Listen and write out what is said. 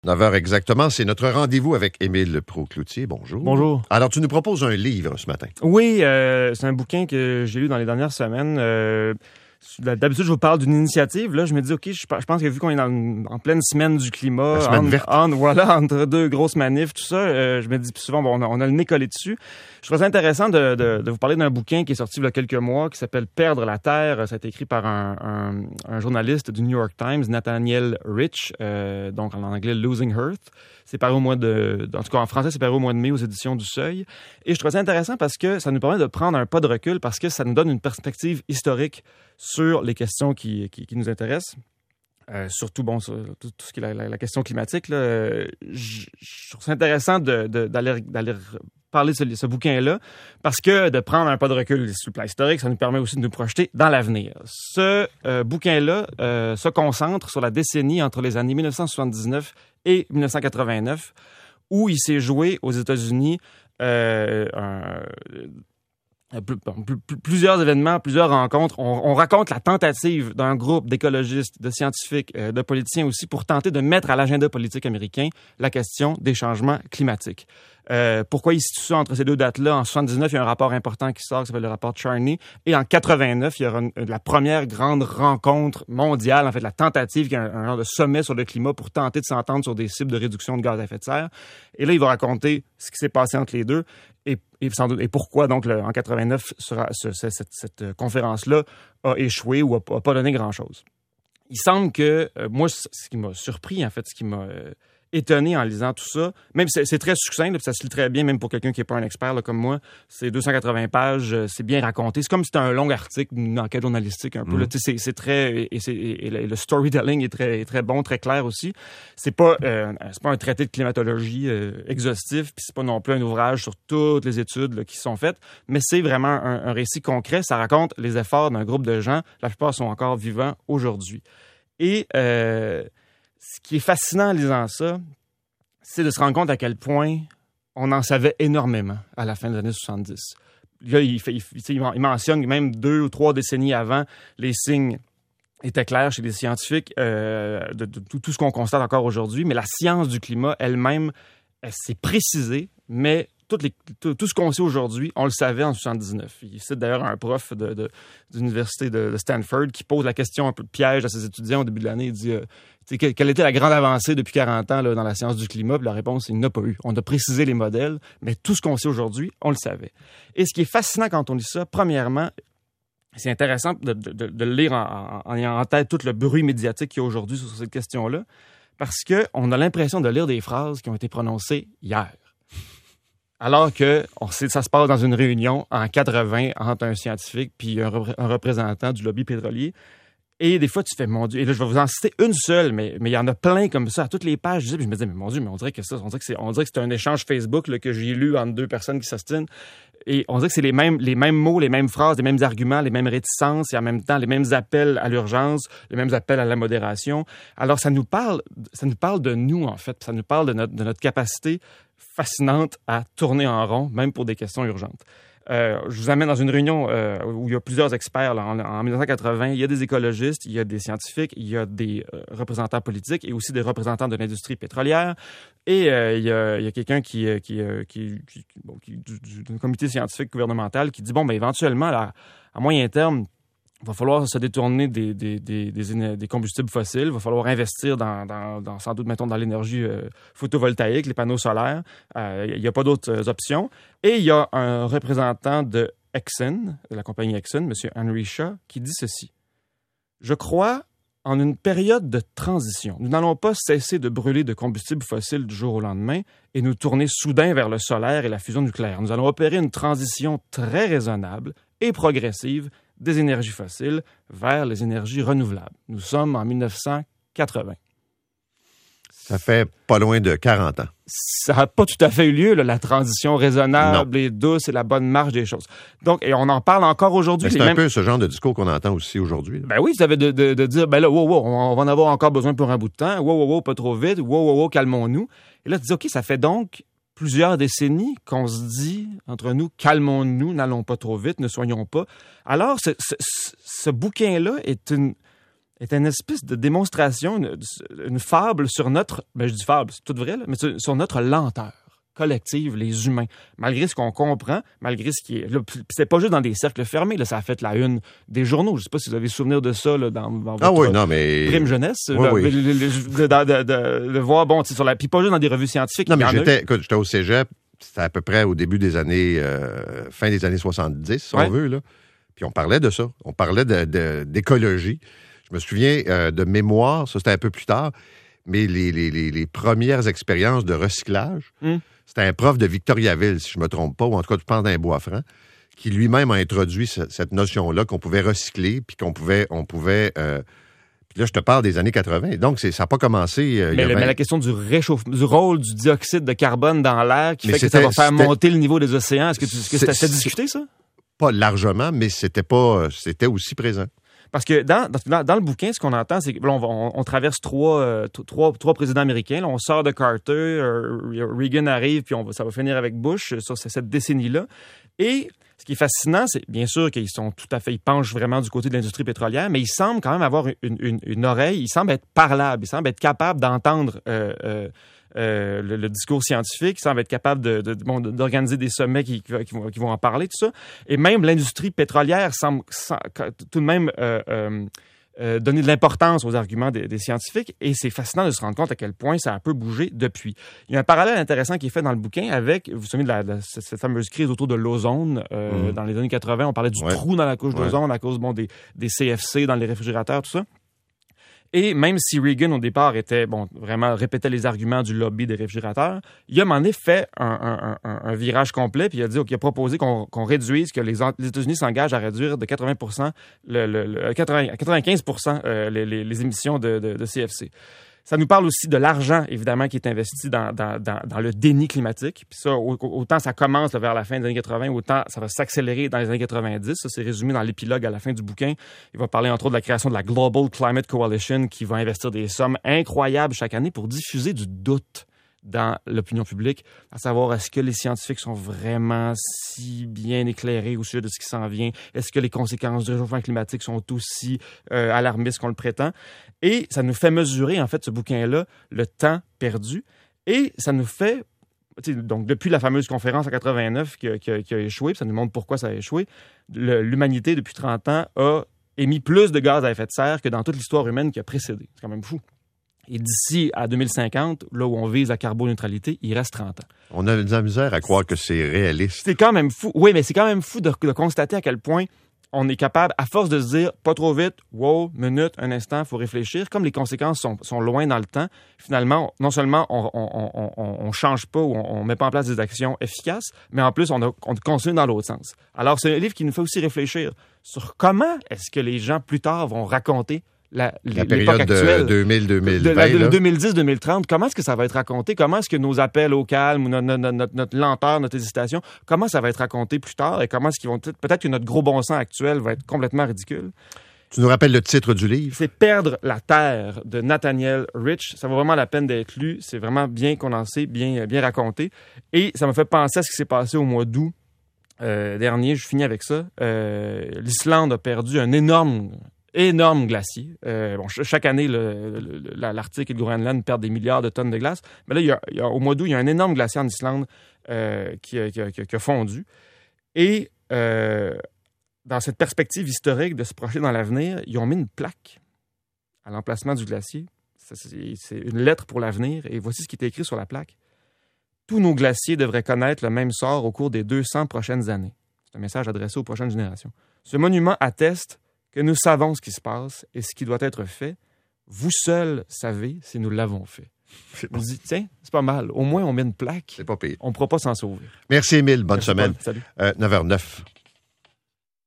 9h exactement, c'est notre rendez-vous avec Émile Proucloutier. Bonjour. Bonjour. Alors, tu nous proposes un livre ce matin. Oui, c'est un bouquin que j'ai lu dans les dernières semaines. D'habitude, je vous parle d'une initiative. Là, je me dis, OK, je pense que vu qu'on est en pleine semaine du climat, La semaine verte. entre deux grosses manifs, tout ça, je me dis souvent, bon, on a le nez collé dessus. Je trouve ça intéressant de vous parler d'un bouquin qui est sorti il y a quelques mois, qui s'appelle Perdre la Terre. Ça a été écrit par un journaliste du New York Times, Nathaniel Rich, donc en anglais Losing Earth. C'est paru en tout cas en français, c'est paru au mois de mai aux éditions du Seuil. Et je trouve ça intéressant parce que ça nous permet de prendre un pas de recul, parce que ça nous donne une perspective historique sur les questions qui nous intéressent. Surtout, bon, sur tout ce qui est la question climatique. Là, je trouve ça intéressant d'aller parler de ce bouquin-là, parce que de prendre un pas de recul sur le plan historique, ça nous permet aussi de nous projeter dans l'avenir. Ce bouquin-là se concentre sur la décennie entre les années 1979 et 1989, où il s'est joué aux États-Unis plusieurs événements, plusieurs rencontres. On raconte la tentative d'un groupe d'écologistes, de scientifiques, de politiciens aussi, pour tenter de mettre à l'agenda politique américain la question des changements climatiques. Pourquoi il situe ça entre ces deux dates-là? En 79, il y a un rapport important qui sort, qui s'appelle le rapport Charney. Et en 89, il y aura la première grande rencontre mondiale, en fait, la tentative, qui est un genre de sommet sur le climat pour tenter de s'entendre sur des cibles de réduction de gaz à effet de serre. Et là, il va raconter ce qui s'est passé entre les deux et pourquoi, donc, en 89, cette conférence-là a échoué ou a pas donné grand-chose. Il semble que, moi, ce qui m'a surpris, en fait, ce qui m'a étonné en lisant tout ça, même c'est très succinct, là, puis ça se lit très bien, même pour quelqu'un qui n'est pas un expert là, comme moi. C'est 280 pages, c'est bien raconté. C'est comme si c'était un long article d'une enquête journalistique un peu. Là, c'est très et le storytelling est très bon, très clair aussi. C'est pas un traité de climatologie exhaustif, puis c'est pas non plus un ouvrage sur toutes les études là, qui sont faites, mais c'est vraiment un récit concret. Ça raconte les efforts d'un groupe de gens. La plupart sont encore vivants aujourd'hui. Et ce qui est fascinant en lisant ça, c'est de se rendre compte à quel point on en savait énormément à la fin des années 70. Là, il mentionne que même 2 ou 3 décennies avant, les signes étaient clairs chez les scientifiques de tout ce qu'on constate encore aujourd'hui, mais la science du climat elle-même, elle s'est précisée, mais tout ce qu'on sait aujourd'hui, on le savait en 79. Il cite d'ailleurs un prof de l'université de Stanford qui pose la question un peu de piège à ses étudiants au début de l'année. Il dit quelle était la grande avancée depuis 40 ans là, dans la science du climat? Puis la réponse, il n'y en a pas eu. On a précisé les modèles, mais tout ce qu'on sait aujourd'hui, on le savait. Et ce qui est fascinant quand on lit ça, premièrement, c'est intéressant de le lire en ayant en tête tout le bruit médiatique qu'il y a aujourd'hui sur cette question-là, parce qu'on a l'impression de lire des phrases qui ont été prononcées hier. Alors que ça se passe dans une réunion en 80 entre un scientifique puis un représentant du lobby pétrolier. Et des fois, tu fais, mon Dieu, et là, je vais vous en citer une seule, mais il y en a plein comme ça, à toutes les pages. Je me disais, mais mon Dieu, mais on dirait que c'est un échange Facebook là, que j'ai lu entre deux personnes qui s'ostinent. Et on dirait que c'est les mêmes mots, les mêmes phrases, les mêmes arguments, les mêmes réticences, et en même temps, les mêmes appels à l'urgence, les mêmes appels à la modération. Alors, ça nous parle de nous, en fait. Ça nous parle de notre capacité fascinante à tourner en rond, même pour des questions urgentes. Je vous amène dans une réunion où il y a plusieurs experts. Là, en 1980, il y a des écologistes, il y a des scientifiques, il y a des représentants politiques et aussi des représentants de l'industrie pétrolière. Et il y a quelqu'un qui d'un comité scientifique gouvernemental qui dit, bon, ben éventuellement, là, à moyen terme, il va falloir se détourner des combustibles fossiles. Il va falloir investir sans doute, mettons, dans l'énergie photovoltaïque, les panneaux solaires. Il n'y a pas d'autres options. Et il y a un représentant de Exxon, de la compagnie Exxon, M. Henry Shaw, qui dit ceci. « Je crois en une période de transition. Nous n'allons pas cesser de brûler de combustibles fossiles du jour au lendemain et nous tourner soudain vers le solaire et la fusion nucléaire. Nous allons opérer une transition très raisonnable et progressive des énergies fossiles vers les énergies renouvelables. Nous sommes en 1980. » Ça fait pas loin de 40 ans. Ça n'a pas tout à fait eu lieu, là, la transition raisonnable et douce et la bonne marche des choses. Donc, et on en parle encore aujourd'hui. C'est un peu ce genre de discours qu'on entend aussi aujourd'hui. Là. Ben oui, ça veut de dire, ben là, wow, on va en avoir encore besoin pour un bout de temps. Wow, pas trop vite. Wow, calmons-nous. Et là, tu dis, OK, ça fait donc plusieurs décennies qu'on se dit entre nous, calmons-nous, n'allons pas trop vite, ne soignons pas. Alors, ce bouquin-là est est une espèce de démonstration, une fable sur notre... Ben, je dis fable, c'est tout vrai, là, mais sur notre lenteur collective, les humains. Malgré ce qu'on comprend, malgré ce qui est... Là, c'est pas juste dans des cercles fermés, là, ça a fait la une des journaux. Je sais pas si vous avez souvenir de ça là, dans votre prime jeunesse. De voir, bon, sur la... Puis pas juste dans des revues scientifiques. Non, mais j'étais au cégep, c'était à peu près au début des années... fin des années 70, si on veut, là. Puis on parlait de ça. On parlait d'écologie. Je me souviens de mémoire, ça c'était un peu plus tard, mais les premières expériences de recyclage, c'était un prof de Victoriaville, si je ne me trompe pas, ou en tout cas, je pense d'un Bois-Franc, qui lui-même a introduit cette notion-là qu'on pouvait recycler, puis qu'on pouvait puis là, je te parle des années 80. Donc, ça n'a pas commencé... mais la question du réchauffement, du rôle du dioxyde de carbone dans l'air qui fait que ça va faire monter le niveau des océans, est-ce que c'était discuté, ça? Pas largement, mais c'était aussi présent. Parce que dans le bouquin, ce qu'on entend, c'est que là, on traverse trois présidents américains. Là, on sort de Carter, Reagan arrive, puis ça va finir avec Bush sur cette décennie-là. Et ce qui est fascinant, c'est bien sûr qu'ils sont tout à fait, ils penchent vraiment du côté de l'industrie pétrolière, mais ils semblent quand même avoir une oreille, ils semblent être parlables, ils semblent être capables d'entendre le discours scientifique, ils semblent être capables d'organiser des sommets qui vont en parler, tout ça. Et même l'industrie pétrolière semble tout de même donner de l'importance aux arguments des scientifiques. Et c'est fascinant de se rendre compte à quel point ça a un peu bougé depuis. Il y a un parallèle intéressant qui est fait dans le bouquin avec, vous vous souvenez de cette fameuse crise autour de l'ozone. Dans les années 80, on parlait du trou dans la couche d'ozone à cause des CFC dans les réfrigérateurs, tout ça. Et même si Reagan, au départ, vraiment répétait les arguments du lobby des réfrigérateurs, il a, à un moment donné, fait un virage complet, puis il a dit, il a proposé qu'on réduise, que les États-Unis s'engagent à réduire de 95% les émissions de CFC. Ça nous parle aussi de l'argent, évidemment, qui est investi dans le déni climatique. Puis ça, autant ça commence vers la fin des années 80, autant ça va s'accélérer dans les années 90. Ça, c'est résumé dans l'épilogue à la fin du bouquin. Il va parler, entre autres, de la création de la Global Climate Coalition qui va investir des sommes incroyables chaque année pour diffuser du doute dans l'opinion publique, à savoir est-ce que les scientifiques sont vraiment si bien éclairés au sujet de ce qui s'en vient? Est-ce que les conséquences du réchauffement climatique sont aussi alarmistes qu'on le prétend? Et ça nous fait mesurer, en fait, ce bouquin-là, le temps perdu. Et ça nous fait, donc depuis la fameuse conférence en 89 qui a échoué, puis ça nous montre pourquoi ça a échoué, l'humanité, depuis 30 ans, a émis plus de gaz à effet de serre que dans toute l'histoire humaine qui a précédé. C'est quand même fou. Et d'ici à 2050, là où on vise la carboneutralité, il reste 30 ans. On a de la misère à croire que c'est réaliste. C'est quand même fou. Oui, mais c'est quand même fou de constater à quel point on est capable, à force de se dire, pas trop vite, wow, minute, un instant, il faut réfléchir. Comme les conséquences sont loin dans le temps, finalement, non seulement on change pas ou on met pas en place des actions efficaces, mais en plus, on continue dans l'autre sens. Alors, c'est un livre qui nous fait aussi réfléchir sur comment est-ce que les gens, plus tard, vont raconter la période actuelle, 2010-2020. 2010-2030, comment est-ce que ça va être raconté? Comment est-ce que nos appels au calme ou notre lenteur, notre hésitation, comment ça va être raconté plus tard? Et comment est-ce qu'ils vont... Peut-être que notre gros bon sens actuel va être complètement ridicule. Tu nous rappelles le titre du livre? C'est « Perdre la Terre » de Nathaniel Rich. Ça vaut vraiment la peine d'être lu. C'est vraiment bien condensé, bien raconté. Et ça m'a fait penser à ce qui s'est passé au mois d'août dernier. Je finis avec ça. L'Islande a perdu un énorme glacier. Chaque année, l'Arctique et le Groenland perdent des milliards de tonnes de glace. Mais là, au mois d'août, il y a un énorme glacier en Islande qui a fondu. Et dans cette perspective historique de se projeter dans l'avenir, ils ont mis une plaque à l'emplacement du glacier. C'est une lettre pour l'avenir. Et voici ce qui est écrit sur la plaque. « Tous nos glaciers devraient connaître le même sort au cours des 200 prochaines années. » C'est un message adressé aux prochaines générations. Ce monument atteste que nous savons ce qui se passe et ce qui doit être fait. Vous seuls savez si nous l'avons fait. On se dit, tiens, c'est pas mal. Au moins, on met une plaque. C'est pas pire. On ne pourra pas s'en sauver. Merci, Émile. Bonne semaine. Salut. 9h09.